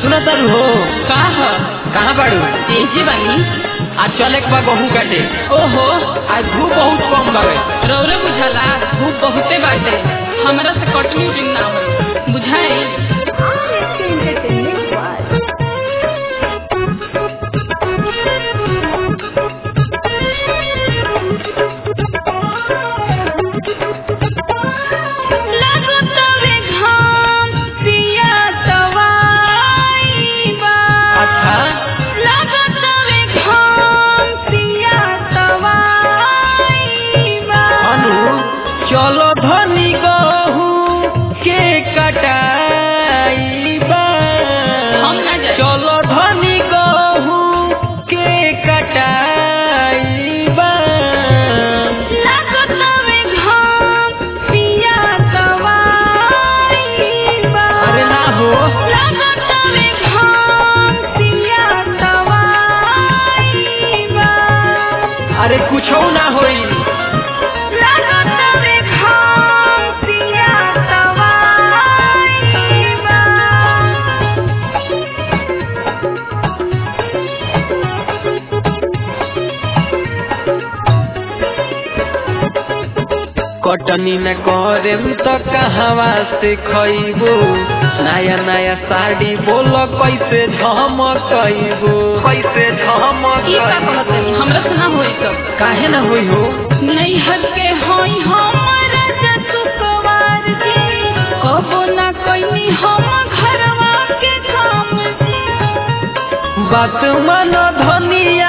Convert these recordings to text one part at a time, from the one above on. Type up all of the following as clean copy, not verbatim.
सुना तारू हो कहाँ बाड़ू? तेजी बानी। आज चल एक बार गहूँ काटे। ओहो आज धूप बहुत कम बावे। रौरे बुझाला धूप बहुते बाटे, हमरा से कटनी दिन ना हो बुझाई। चलो धनी गहूँ के कटाई बा, चलो धनी गहूँ के कटाई बा। अरे ना हो अरे कुछ ना होई। कटनी न करेम तो कहवा से खइबो, नया नया साड़ी बोलो कैसे झमकइबो, कैसे झमकइबो। हमरा से ना होई सब। काहे ना होई हो? नहीं हर के होई हमरा जतुकवार जी, कबो ना कोई हम घरवा के काम जी। बात मानो धनिया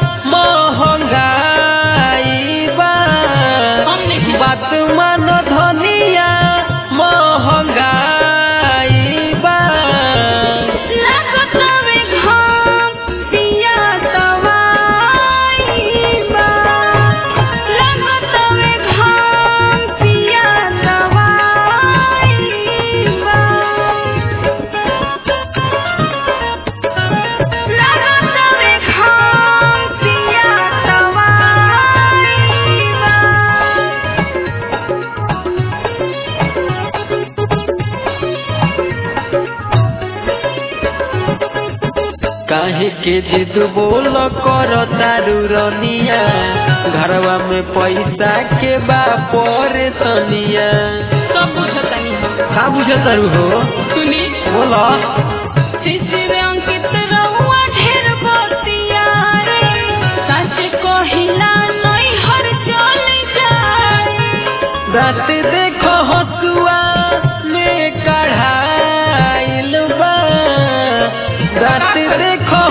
महंगाई बा, बात मानो धनिया महंगाई बा। काहे के जिद बोल कर तारू रनिया, घरवा में पैसा के बापर तनिया। सब बुझतानी हम। का बुझतारू हो? सुनी बोला। शिशिर अंकित रहुआ ढेर बतिया रे, सच कहिला नहीं हर चल जाए। रात देखो हसुआ में कढ़ाइल बा, रात देखो